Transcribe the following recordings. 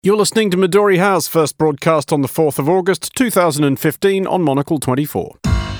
You're listening to Midori House, first broadcast on the 4th of August 2015 on Monocle 24.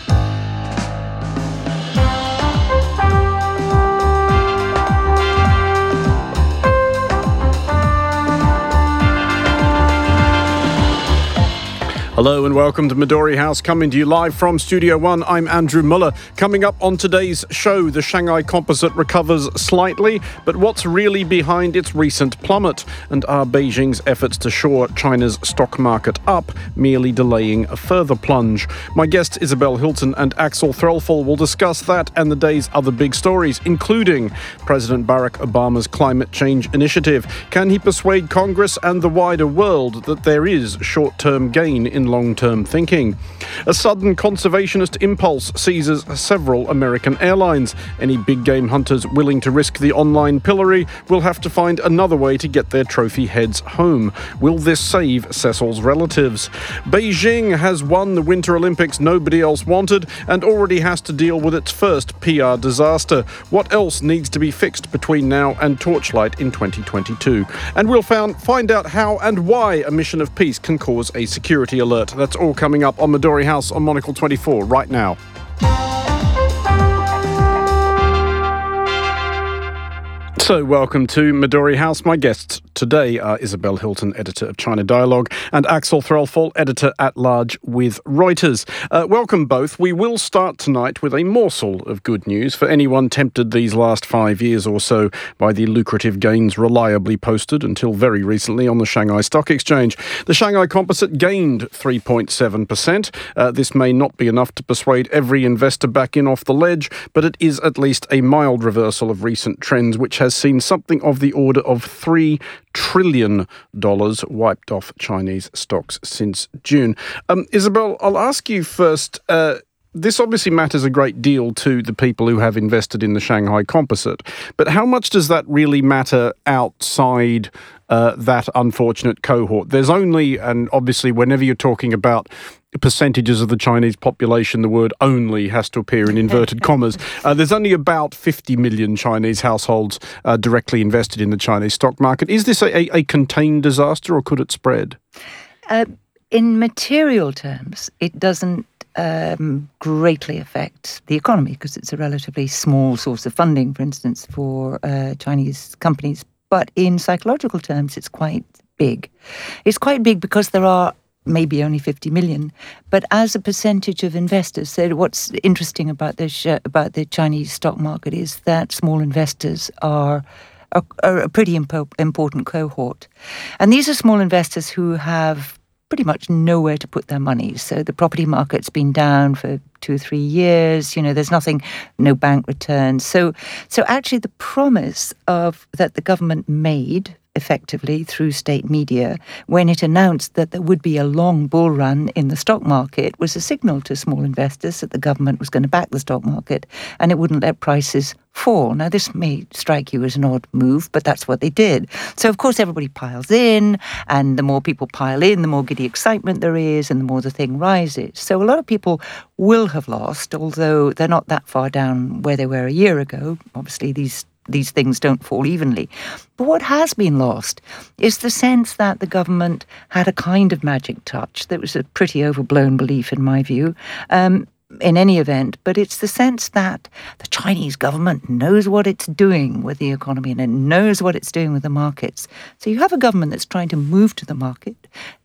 Hello and welcome to Midori House, coming to you live from Studio One. I'm Andrew Muller. Coming up on today's show, the Shanghai Composite recovers slightly, but what's really behind its recent plummet? And are Beijing's efforts to shore China's stock market up merely delaying a further plunge? My guests Isabel Hilton and Axel Threlfall will discuss that and the day's other big stories, including President Barack Obama's climate change initiative. Can he persuade Congress and the wider world that there is short-term gain in long-term thinking? A sudden conservationist impulse seizes several American airlines. Any big game hunters willing to risk the online pillory will have to find another way to get their trophy heads home. Will this save Cecil's relatives? Beijing has won the Winter Olympics nobody else wanted and already has to deal with its first PR disaster. What else needs to be fixed between now and Torchlight in 2022? And we'll find out how and why a mission of peace can cause a security alert. That's all coming up on Midori House on Monocle 24 right now. So, welcome to Midori House. My guests today are Isabel Hilton, editor of China Dialogue, and Axel Threlfall, editor-at-large with Reuters. Welcome both. We will start tonight with a morsel of good news for anyone tempted these last 5 years or so by the lucrative gains reliably posted until very recently on the Shanghai Stock Exchange. The Shanghai Composite gained 3.7%. This may not be enough to persuade every investor back in off the ledge, but it is at least a mild reversal of recent trends, which has seen something of the order of $3 trillion wiped off Chinese stocks since June. Isabel, I'll ask you first. This obviously matters a great deal to the people who have invested in the Shanghai Composite, but how much does that really matter outside that unfortunate cohort? There's only, and obviously whenever you're talking about percentages of the Chinese population, the word only has to appear in inverted commas. There's only about 50 million Chinese households directly invested in the Chinese stock market. Is this a contained disaster or could it spread? In material terms, it doesn't greatly affect the economy because it's a relatively small source of funding, for instance, for Chinese companies. But in psychological terms, it's quite big. It's quite big because there are maybe only 50 million, but as a percentage of investors. So what's interesting about the Chinese stock market is that small investors are a pretty important cohort. And these are small investors who have pretty much nowhere to put their money. So the property market's been down for 2 or 3 years. You know, there's no bank returns. So actually the promise that the government made effectively through state media when it announced that there would be a long bull run in the stock market was a signal to small investors that the government was going to back the stock market and it wouldn't let prices fall. Now, this may strike you as an odd move, but that's what they did. So, of course, everybody piles in, and the more people pile in, the more giddy excitement there is, and the more the thing rises. So a lot of people will have lost, although they're not that far down where they were a year ago. Obviously, these things don't fall evenly. But what has been lost is the sense that the government had a kind of magic touch that was a pretty overblown belief, in my view, in any event. But it's the sense that the Chinese government knows what it's doing with the economy and it knows what it's doing with the markets. So you have a government that's trying to move to the market.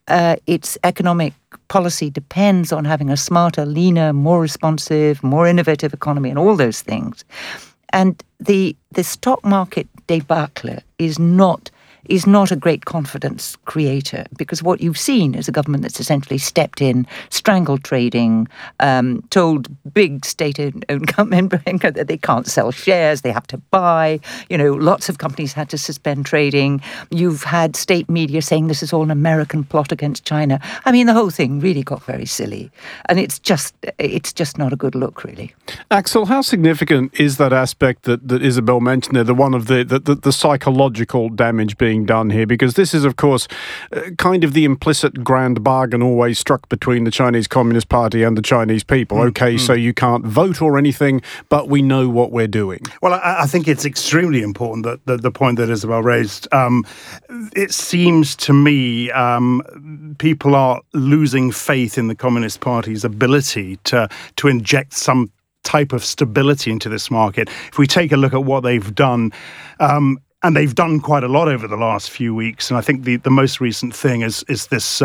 Its economic policy depends on having a smarter, leaner, more responsive, more innovative economy and all those things. And the stock market debacle is not a great confidence creator, because what you've seen is a government that's essentially stepped in, strangled trading, told big state-owned government that they can't sell shares, they have to buy. You know, lots of companies had to suspend trading. You've had state media saying this is all an American plot against China. I mean, the whole thing really got very silly, and it's just not a good look, really. Axel, how significant is that aspect that Isabel mentioned there, the one of the psychological damage being being done here? Because this is, of course, kind of the implicit grand bargain always struck between the Chinese Communist Party and the Chinese people. So you can't vote or anything, but we know what we're doing. Well, I think it's extremely important that the point that Isabel raised. It seems to me people are losing faith in the Communist Party's ability to inject some type of stability into this market. If we take a look at what they've done, and they've done quite a lot over the last few weeks, and I think the most recent thing is this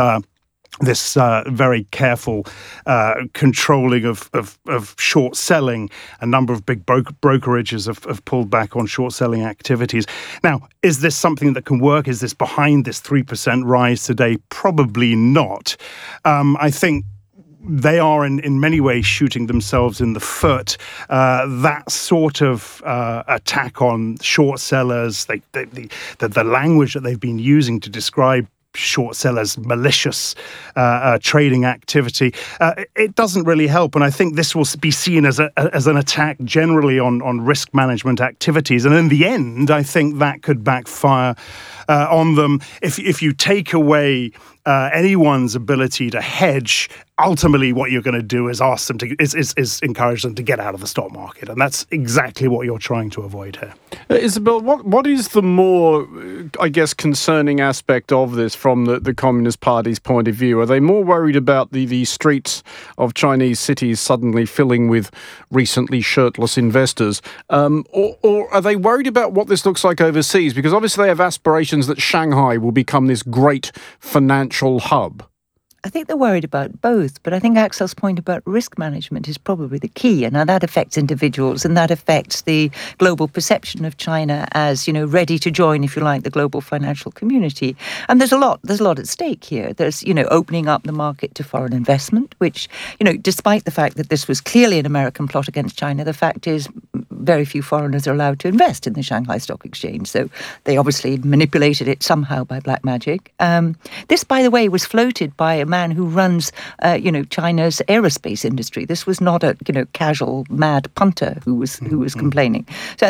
very careful controlling of short selling. A number of big brokerages have pulled back on short selling activities. Now, is this something that can work? Is this behind this 3% rise today? Probably not. I think they are in many ways shooting themselves in the foot. That sort of attack on short sellers, the language that they've been using to describe short sellers' malicious trading activity, it doesn't really help. And I think this will be seen as an attack generally on risk management activities. And in the end, I think that could backfire on them. If you take away anyone's ability to hedge, ultimately what you're going to do is ask them to is encourage them to get out of the stock market, and that's exactly what you're trying to avoid here. Isabel, what is the more, I guess, concerning aspect of this from the Communist Party's point of view? Are they more worried about the streets of Chinese cities suddenly filling with recently shirtless investors, or are they worried about what this looks like overseas? Because obviously they have aspirations that Shanghai will become this great financial hub. I think they're worried about both, but I think Axel's point about risk management is probably the key, and now that affects individuals, and that affects the global perception of China as, ready to join, if you like, the global financial community. And there's a lot at stake here. There's, opening up the market to foreign investment, which, despite the fact that this was clearly an American plot against China, the fact is very few foreigners are allowed to invest in the Shanghai Stock Exchange. So they obviously manipulated it somehow by black magic. This, by the way, was floated by a man who runs, China's aerospace industry. This was not a, casual mad punter who was complaining. So,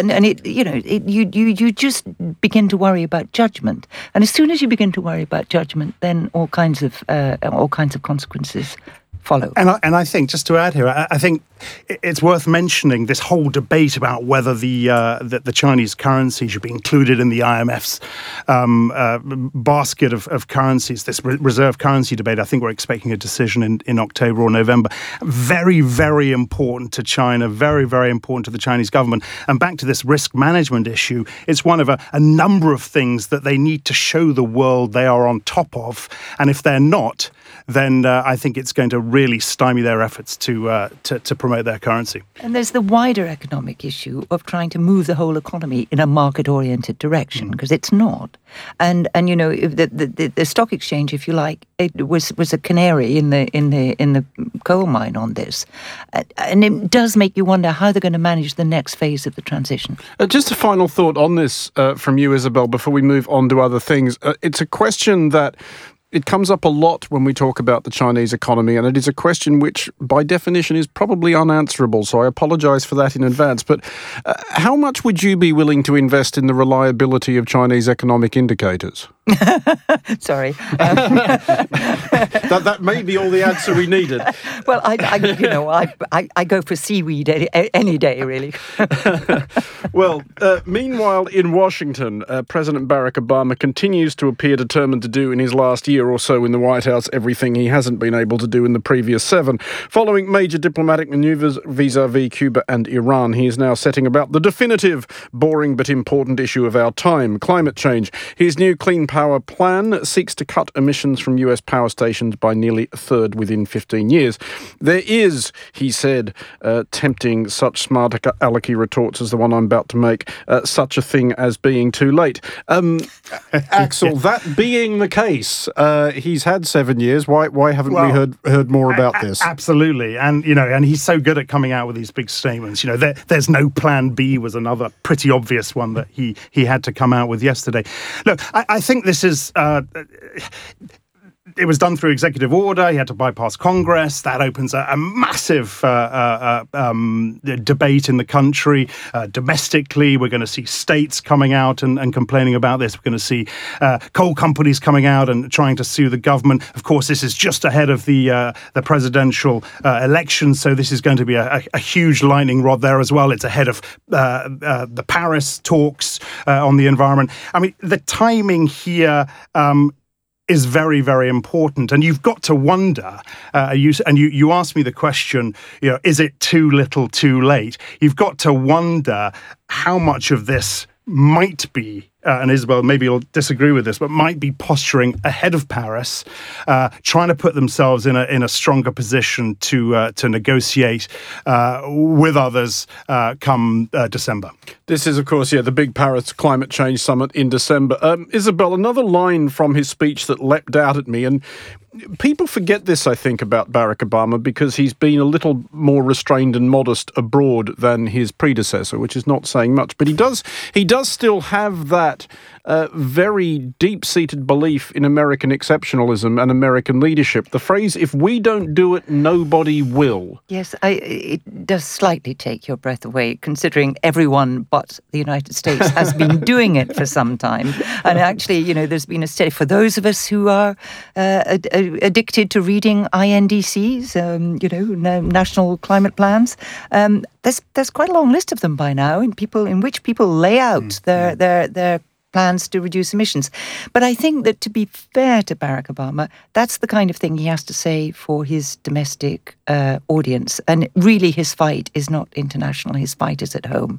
you just begin to worry about judgment, and as soon as you begin to worry about judgment, then all kinds of consequences follow. And I think, just to add here, I think it's worth mentioning this whole debate about whether the Chinese currency should be included in the IMF's basket of currencies, this reserve currency debate. I think we're expecting a decision in October or November. Very, very important to China, very, very important to the Chinese government. And back to this risk management issue, it's one of a number of things that they need to show the world they are on top of. And if they're not, then I think it's going to really stymie their efforts to promote their currency. And there's the wider economic issue of trying to move the whole economy in a market-oriented direction, because it's not. And the stock exchange, if you like, it was a canary in the coal mine on this, and it does make you wonder how they're going to manage the next phase of the transition. Just a final thought on this from you, Isabel, before we move on to other things. It's a question that it comes up a lot when we talk about the Chinese economy, and it is a question which, by definition, is probably unanswerable, so I apologise for that in advance. But how much would you be willing to invest in the reliability of Chinese economic indicators? Sorry. That may be all the answer we needed. Well, I go for seaweed any day, really. Well, meanwhile, in Washington, President Barack Obama continues to appear determined to do in his last year or so in the White House everything he hasn't been able to do in the previous 7. Following major diplomatic maneuvers vis-à-vis Cuba and Iran, he is now setting about the definitive, boring but important issue of our time, climate change. His new Clean Power Plan seeks to cut emissions from US power stations by nearly a third within 15 years. There is, he said, tempting such smart alecky retorts as the one I'm about to make, such a thing as being too late. Axel, that being the case, he's had 7 years. Why haven't we heard more about this? Absolutely, and and he's so good at coming out with these big statements. There's no plan B was another pretty obvious one that he had to come out with yesterday. Look, I think this is it was done through executive order. He had to bypass Congress. That opens a massive debate in the country. Domestically, we're going to see states coming out and complaining about this. We're going to see coal companies coming out and trying to sue the government. Of course, this is just ahead of the presidential election, so this is going to be a huge lightning rod there as well. It's ahead of the Paris talks on the environment. I mean, the timing here is very, very important. And you've got to wonder, you asked me the question, is it too little, too late? You've got to wonder how much of this might be, and Isabel, maybe you'll disagree with this, but might be posturing ahead of Paris, trying to put themselves in a stronger position to negotiate with others come December. This is, of course, the big Paris Climate Change Summit in December. Isabel, another line from his speech that leapt out at me, and people forget this, I think, about Barack Obama because he's been a little more restrained and modest abroad than his predecessor, which is not saying much. But he does still have that very deep-seated belief in American exceptionalism and American leadership. The phrase, if we don't do it, nobody will. Yes, it does slightly take your breath away, considering everyone but the United States has been doing it for some time. And actually, there's been a study for those of us who are addicted to reading INDCs, national climate plans. There's quite a long list of them by now, in which people lay out their plans to reduce emissions. But I think that, to be fair to Barack Obama, that's the kind of thing he has to say for his domestic audience. And really, his fight is not international. His fight is at home.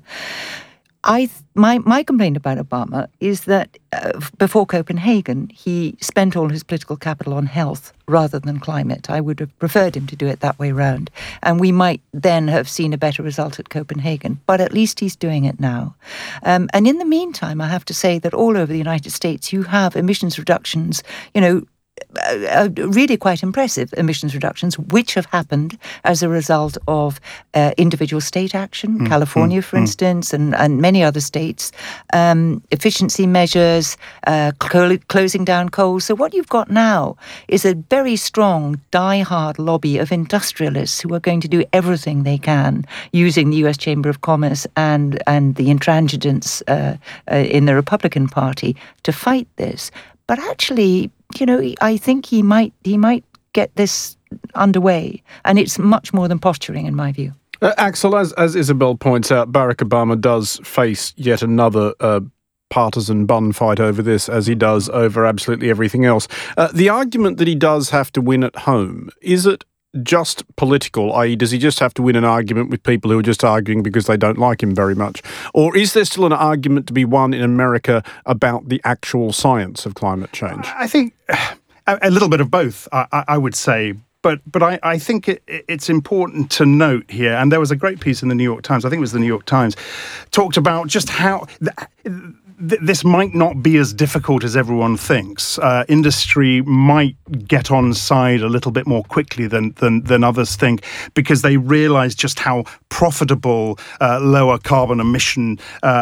My complaint about Obama is that before Copenhagen, he spent all his political capital on health rather than climate. I would have preferred him to do it that way round. And we might then have seen a better result at Copenhagen. But at least he's doing it now. And in the meantime, I have to say that all over the United States, you have emissions reductions, really quite impressive emissions reductions, which have happened as a result of individual state action, California, for instance, and many other states, efficiency measures, closing down coal. So what you've got now is a very strong, die-hard lobby of industrialists who are going to do everything they can using the US Chamber of Commerce and the intransigents in the Republican Party to fight this. But actually, I think he might get this underway, and it's much more than posturing, in my view. Axel, as Isabel points out, Barack Obama does face yet another partisan bun fight over this, as he does over absolutely everything else. The argument that he does have to win at home, is it just political, i.e. does he just have to win an argument with people who are just arguing because they don't like him very much? Or is there still an argument to be won in America about the actual science of climate change? I think a little bit of both, I would say. But I think it's important to note here, and there was a great piece in the New York Times, I think it was the New York Times, talked about just how this might not be as difficult as everyone thinks. Industry might get on side a little bit more quickly than others think, because they realise just how profitable lower carbon emissions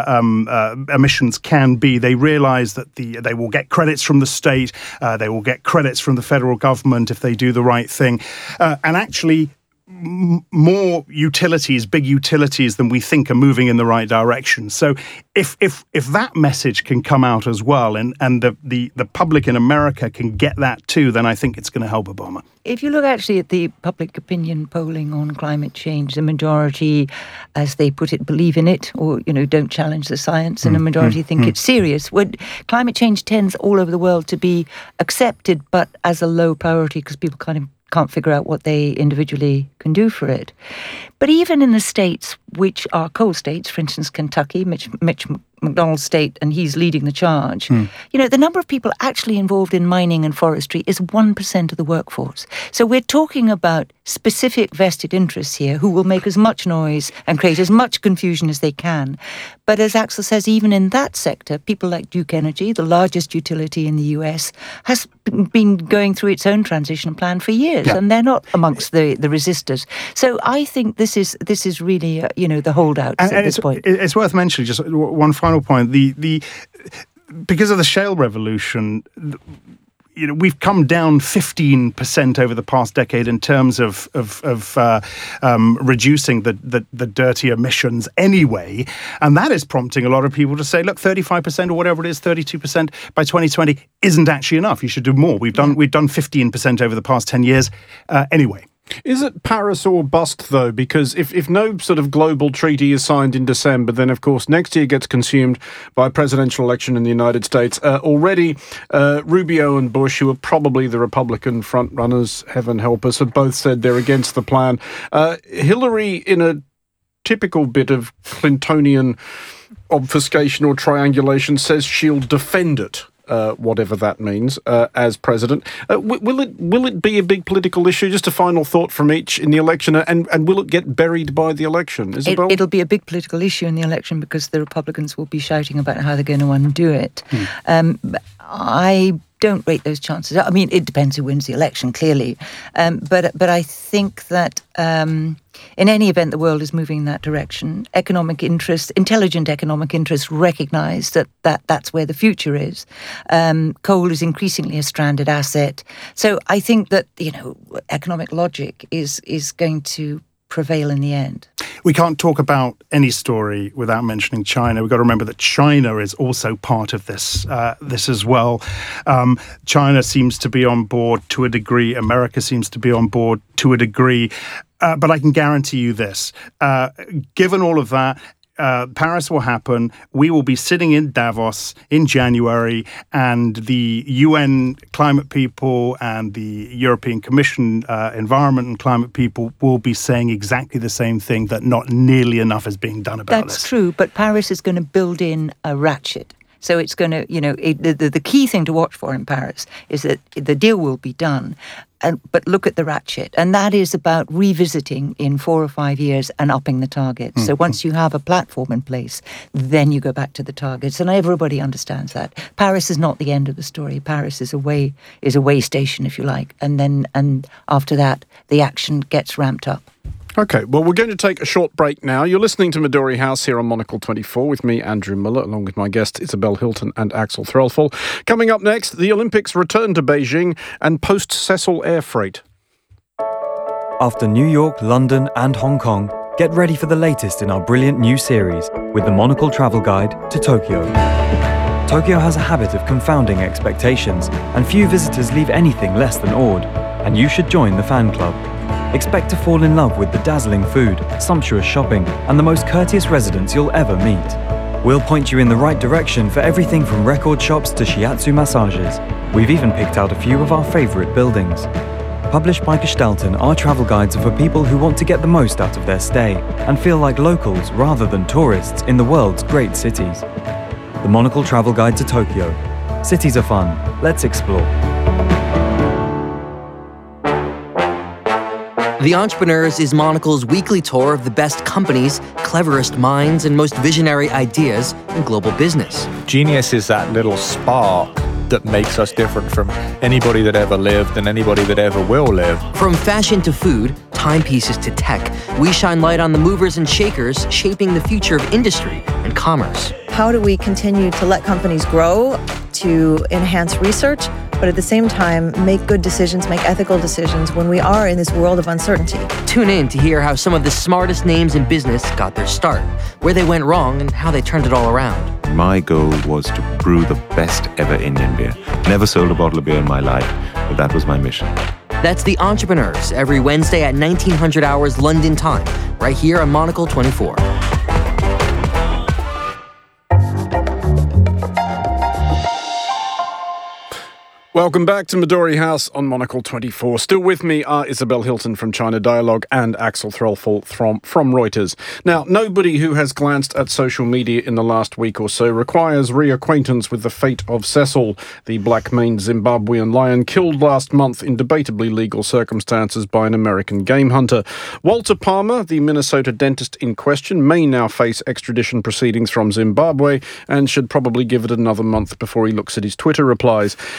can be. They realise that they will get credits from the state, they will get credits from the federal government if they do the right thing, and actually more utilities, big utilities than we think are moving in the right direction. So if that message can come out as well, and the public in America can get that too, then I think it's going to help Obama. If you look actually at the public opinion polling on climate change, the majority, as they put it, believe in it, or don't challenge the science, and a majority think it's serious. When climate change tends all over the world to be accepted, but as a low priority, because people kind of can't figure out what they individually can do for it. But even in the states which are coal states, for instance, Kentucky, Mitch McDonald's state, and he's leading the charge, the number of people actually involved in mining and forestry is 1% of the workforce. So we're talking about specific vested interests here who will make as much noise and create as much confusion as they can. But as Axel says, even in that sector, people like Duke Energy, the largest utility in the US, has been going through its own transition plan for years, and they're not amongst the resistors. So I think this is really the holdouts at this point. It's worth mentioning, just one final point. Because of the shale revolution, we've come down 15% over the past decade in terms of reducing the dirty emissions anyway, and that is prompting a lot of people to say, look, 35% or whatever it is, 32% by 2020 isn't actually enough. You should do more. We've done 15% over the past 10 years anyway. Is it Paris or bust, though? Because if no sort of global treaty is signed in December, then, of course, next year gets consumed by a presidential election in the United States. Already, Rubio and Bush, who are probably the Republican frontrunners, heaven help us, have both said they're against the plan. Hillary, in a typical bit of Clintonian obfuscation or triangulation, says she'll defend it. Whatever that means, as president. Will it be a big political issue? Just a final thought from each in the election, and will it get buried by the election, Isabel? It'll be a big political issue in the election because the Republicans will be shouting about how they're going to undo it. I don't rate those chances. I mean, it depends who wins the election, clearly. But I think that in any event, the world is moving in that direction. Economic interests, intelligent economic interests, recognise that's where the future is. Coal is increasingly a stranded asset. So I think that, economic logic is going to prevail in the end. We can't talk about any story without mentioning China. We've got to remember that China is also part of this as well. China seems to be on board to a degree. America seems to be on board to a degree. But I can guarantee you this. Given all of that, Paris will happen. We will be sitting in Davos in January, and the UN climate people and the European Commission environment and climate people will be saying exactly the same thing, that not nearly enough is being done about this. That's true, but Paris is going to build in a ratchet. So it's going to, the key thing to watch for in Paris is that the deal will be done. But look at the ratchet. And that is about revisiting in 4 or 5 years and upping the targets. So once you have a platform in place, then you go back to the targets. And everybody understands that. Paris is not the end of the story. Paris is a way station, if you like. And after that, the action gets ramped up. OK, well, we're going to take a short break now. You're listening to Midori House here on Monocle 24 with me, Andrew Muller, along with my guests Isabel Hilton and Axel Threlfall. Coming up next, the Olympics return to Beijing and post-Cecil air freight. After New York, London and Hong Kong, get ready for the latest in our brilliant new series with the Monocle Travel Guide to Tokyo. Tokyo has a habit of confounding expectations, and few visitors leave anything less than awed, and you should join the fan club. Expect to fall in love with the dazzling food, sumptuous shopping, and the most courteous residents you'll ever meet. We'll point you in the right direction for everything from record shops to shiatsu massages. We've even picked out a few of our favourite buildings. Published by Gestalten, our travel guides are for people who want to get the most out of their stay and feel like locals rather than tourists in the world's great cities. The Monocle Travel Guide to Tokyo. Cities are fun. Let's explore. The Entrepreneurs is Monocle's weekly tour of the best companies, cleverest minds, and most visionary ideas in global business. Genius is that little spark that makes us different from anybody that ever lived and anybody that ever will live. From fashion to food, timepieces to tech, we shine light on the movers and shakers shaping the future of industry and commerce. How do we continue to let companies grow, to enhance research, but at the same time make good decisions, make ethical decisions when we are in this world of uncertainty? Tune in to hear how some of the smartest names in business got their start, where they went wrong, and how they turned it all around. My goal was to brew the best ever Indian beer. Never sold a bottle of beer in my life, but that was my mission. That's The Entrepreneurs, every Wednesday at 1900 hours London time, right here on Monocle 24. Welcome back to Midori House on Monocle 24. Still with me are Isabel Hilton from China Dialogue and Axel Threlfall from Reuters. Now, nobody who has glanced at social media in the last week or so requires reacquaintance with the fate of Cecil, the black-maned Zimbabwean lion killed last month in debatably legal circumstances by an American game hunter. Walter Palmer, the Minnesota dentist in question, may now face extradition proceedings from Zimbabwe and should probably give it another month before he looks at his Twitter replies. In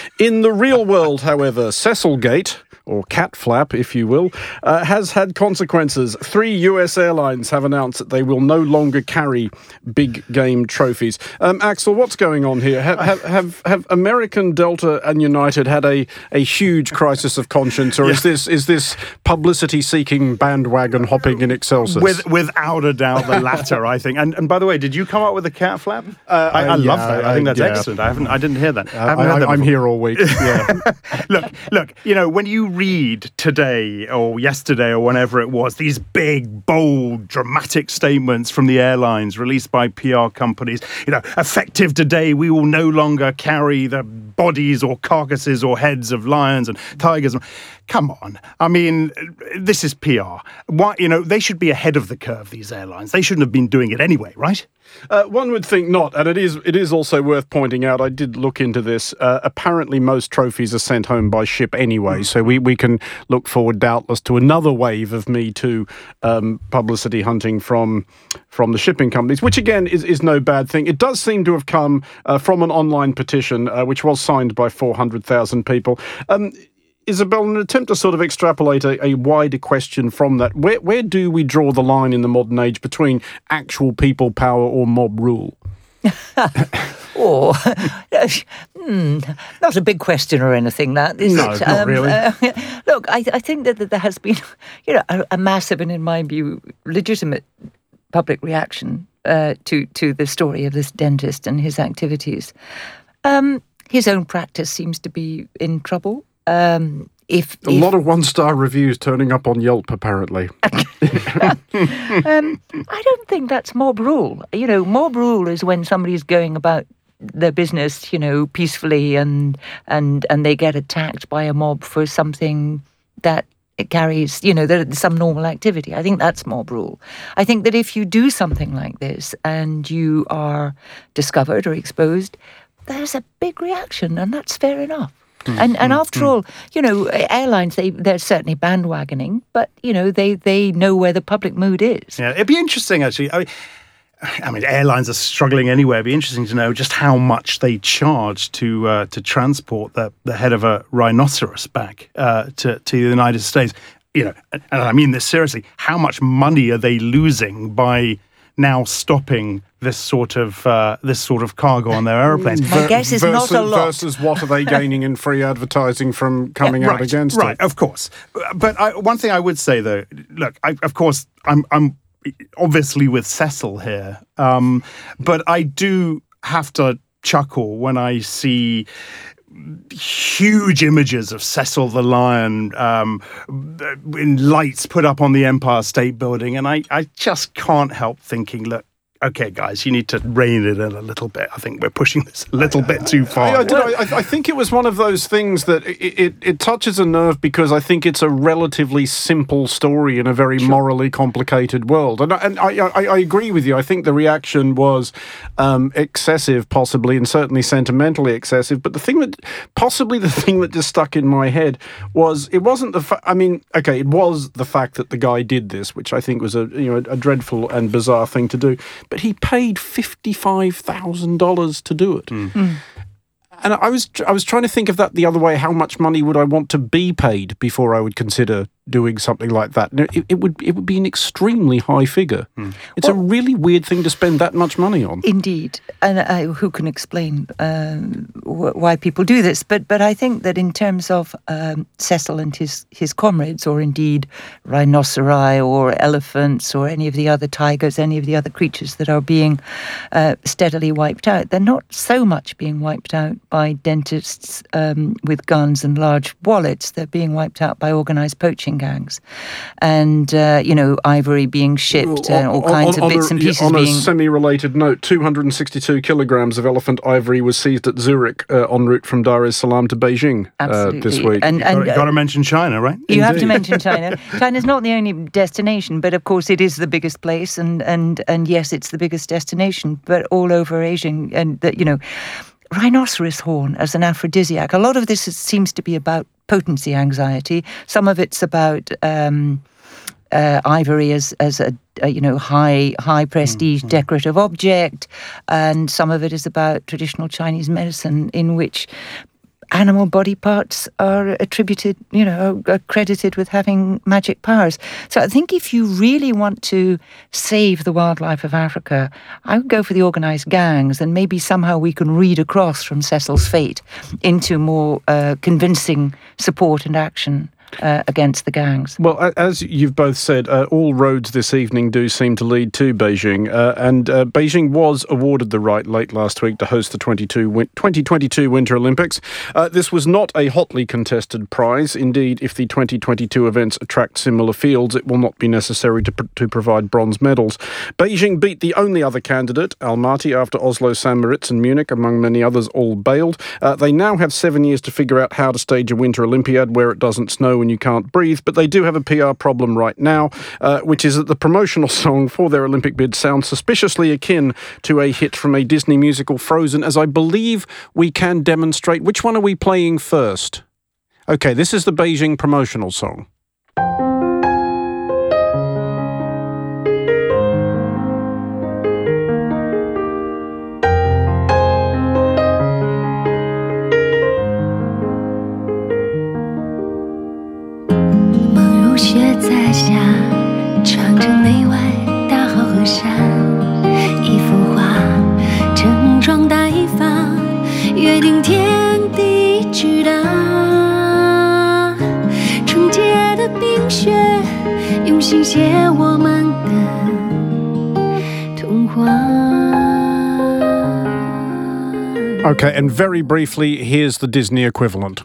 In the real world, however, Cecilgate, or cat flap, if you will, has had consequences. 3 US airlines have announced that they will no longer carry big game trophies. Axel, what's going on here? Have American, Delta and United had a huge crisis of conscience, or is this publicity-seeking bandwagon hopping in excelsis? Without a doubt, the latter, I think. And by the way, did you come up with a cat flap? I love that. I think that's excellent. I didn't hear that. I'm here all week. Yeah. Look. When you read today or yesterday or whenever it was, these big, bold, dramatic statements from the airlines released by PR companies, effective today, we will no longer carry the bodies or carcasses or heads of lions and tigers. Come on. I mean, this is PR. Why, they should be ahead of the curve, these airlines. They shouldn't have been doing it anyway, right? One would think not, and it is also worth pointing out, I did look into this, apparently most trophies are sent home by ship anyway, so we can look forward doubtless to another wave of Me Too publicity hunting from the shipping companies, which again is no bad thing. It does seem to have come from an online petition, which was signed by 400,000 people. Isabel, in an attempt to sort of extrapolate a wider question from that, where do we draw the line in the modern age between actual people power or mob rule? Not a big question or anything, that, is it? No, not really. Look, I think that there has been, a massive and, in my view, legitimate public reaction to the story of this dentist and his activities. His own practice seems to be in trouble. A lot of one-star reviews turning up on Yelp, apparently. I don't think that's mob rule. Mob rule is when somebody's going about their business, peacefully, and they get attacked by a mob for something that it carries, some normal activity. I think that's mob rule. I think that if you do something like this and you are discovered or exposed, there's a big reaction, and that's fair enough. And after all, airlines, they're certainly bandwagoning, but, they know where the public mood is. Yeah, it'd be interesting, actually. I mean, airlines are struggling anyway. It'd be interesting to know just how much they charge to transport the head of a rhinoceros back to the United States. And I mean this seriously. How much money are they losing by now stopping this sort of cargo on their airplanes? My guess is not a lot. Versus what are they gaining in free advertising from coming out against it? Right, of course. But one thing I would say, though, look, I'm obviously with Cecil here, but I do have to chuckle when I see huge images of Cecil the lion in lights put up on the Empire State Building, and I just can't help thinking, look, okay, guys, you need to rein it in a little bit. I think we're pushing this a little bit too far. I think it was one of those things that it touches a nerve because I think it's a relatively simple story in a very morally complicated world. And I agree with you. I think the reaction was excessive, possibly, and certainly sentimentally excessive. But the thing that just stuck in my head was it wasn't it was the fact that the guy did this, which I think was a dreadful and bizarre thing to do. But he paid $55,000 to do it. And I was trying to think of that the other way. How much money would I want to be paid before I would consider doing something like that? It would be an extremely high figure. It's a really weird thing to spend that much money on. Indeed, and who can explain why people do this? But I think that in terms of Cecil and his comrades, or indeed rhinoceri or elephants or any of the other tigers, any of the other creatures that are being steadily wiped out, they're not so much being wiped out by dentists with guns and large wallets. They're being wiped out by organised poaching gangs, and ivory being shipped, and all kinds of bits and pieces on being. On a semi-related note, 262 kilograms of elephant ivory was seized at Zurich en route from Dar es Salaam to Beijing this week. And got to mention China, right? You have to mention China. China's not the only destination, but of course it is the biggest place, and yes, it's the biggest destination, but all over Asia, and rhinoceros horn as an aphrodisiac. A lot of this seems to be about potency anxiety. Some of it's about ivory as a high prestige decorative object, and some of it is about traditional Chinese medicine, in which animal body parts are attributed, are credited with having magic powers. So I think if you really want to save the wildlife of Africa, I would go for the organised gangs, and maybe somehow we can read across from Cecil's fate into more convincing support and action against the gangs. Well, as you've both said, all roads this evening do seem to lead to Beijing, and Beijing was awarded the right late last week to host the 2022 Winter Olympics. This was not a hotly contested prize. Indeed, if the 2022 events attract similar fields, it will not be necessary to provide bronze medals. Beijing beat the only other candidate, Almaty, after Oslo, St. Moritz and Munich, among many others, all bailed. They now have 7 years to figure out how to stage a Winter Olympiad where it doesn't snow and you can't breathe, but they do have a PR problem right now, which is that the promotional song for their Olympic bid sounds suspiciously akin to a hit from a Disney musical, Frozen, as I believe we can demonstrate. Which one are we playing first? Okay, this is the Beijing promotional song. Okay, and very briefly, here's the Disney equivalent.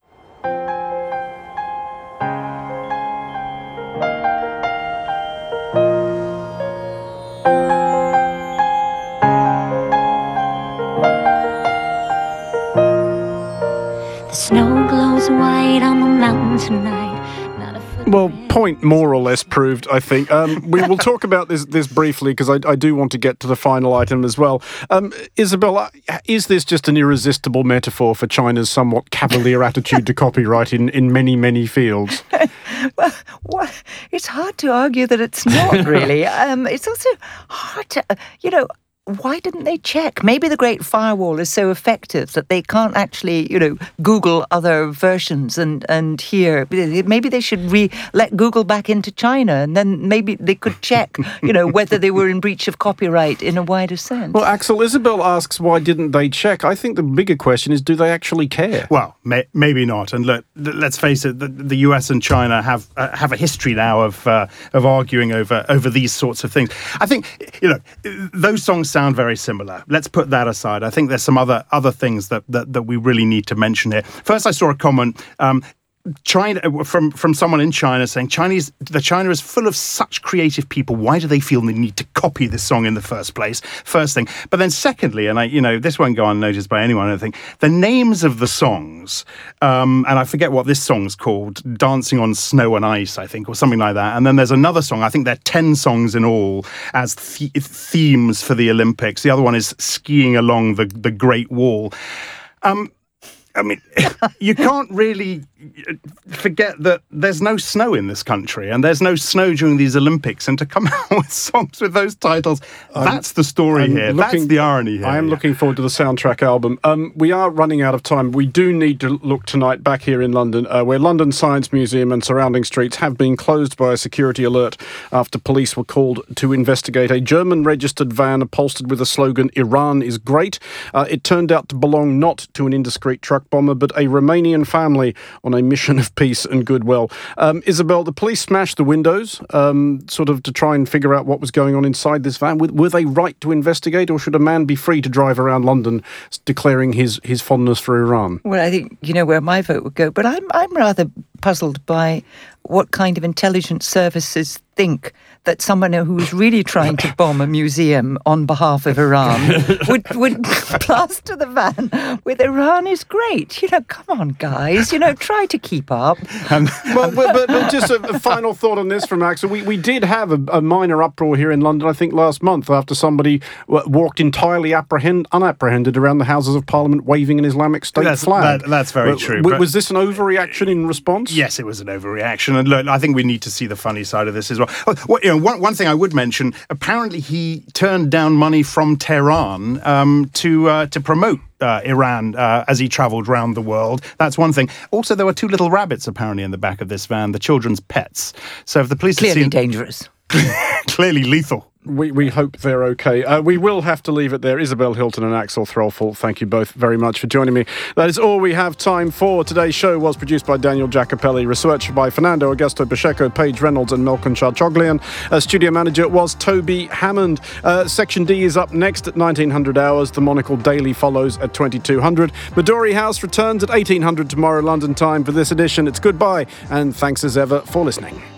The snow glows white on the mountain tonight. Well, point more or less proved, I think. We will talk about this briefly because I do want to get to the final item as well. Isabel, is this just an irresistible metaphor for China's somewhat cavalier attitude to copyright in many, many fields? Well, it's hard to argue that it's not, really. It's also hard to, why didn't they check? Maybe the Great Firewall is so effective that they can't actually, Google other versions and hear. Maybe they should let Google back into China, and then maybe they could check, whether they were in breach of copyright in a wider sense. Well, Axel, Isabel asks, why didn't they check? I think the bigger question is, do they actually care? Well, maybe not. And look, let's face it, the US and China have a history now of arguing over these sorts of things. I think, those songs sound very similar. Let's put that aside. I think there's some other things that we really need to mention here. First, I saw a comment China from someone in China saying China is full of such creative people. Why do they feel the need to copy this song in the first place? First thing. But then secondly, and this won't go unnoticed by anyone, I don't think, the names of the songs, and I forget what this song's called, Dancing on Snow and Ice, I think, or something like that. And then there's another song, I think there are 10 songs in all as themes for the Olympics. The other one is Skiing Along the Great Wall. You can't really forget that there's no snow in this country and there's no snow during these Olympics, and to come out with songs with those titles, that's the story here. That's the irony here. I am looking forward to the soundtrack album. We are running out of time. We do need to look tonight back here in London, where London Science Museum and surrounding streets have been closed by a security alert after police were called to investigate a German-registered van upholstered with the slogan, "Iran is great." It turned out to belong not to an indiscreet truck bomber, but a Romanian family on a mission of peace and goodwill. Isabel, the police smashed the windows, sort of to try and figure out what was going on inside this van. Were they right to investigate, or should a man be free to drive around London declaring his fondness for Iran? Well, I think you know where my vote would go, but I'm rather puzzled by what kind of intelligence services think that someone who is really trying to bomb a museum on behalf of Iran would plaster the van with "Iran is great." Come on, guys. Try to keep up. But just a final thought on this from Axel. We did have a minor uproar here in London, I think, last month after somebody walked entirely unapprehended around the Houses of Parliament waving an Islamic State flag. That's very true. Was this an overreaction in response? Yes, it was an overreaction. And look, I think we need to see the funny side of this as well. well. One thing I would mention, apparently he turned down money from Tehran to promote Iran as he travelled around the world. That's one thing. Also, there were 2 little rabbits apparently in the back of this van, the children's pets. So if the police Clearly dangerous. Clearly lethal. We hope they're okay. We will have to leave it there. Isabel Hilton and Axel Threlfall, thank you both very much for joining me. That is all we have time for. Today's show was produced by Daniel Giacopelli, researched by Fernando Augusto Pacheco, Paige Reynolds and Malcolm Charchoglian. Studio manager was Toby Hammond. Section D is up next at 1900 hours. The Monocle Daily follows at 2200. Midori House returns at 1800 tomorrow London time. For this edition, it's goodbye, and thanks as ever for listening.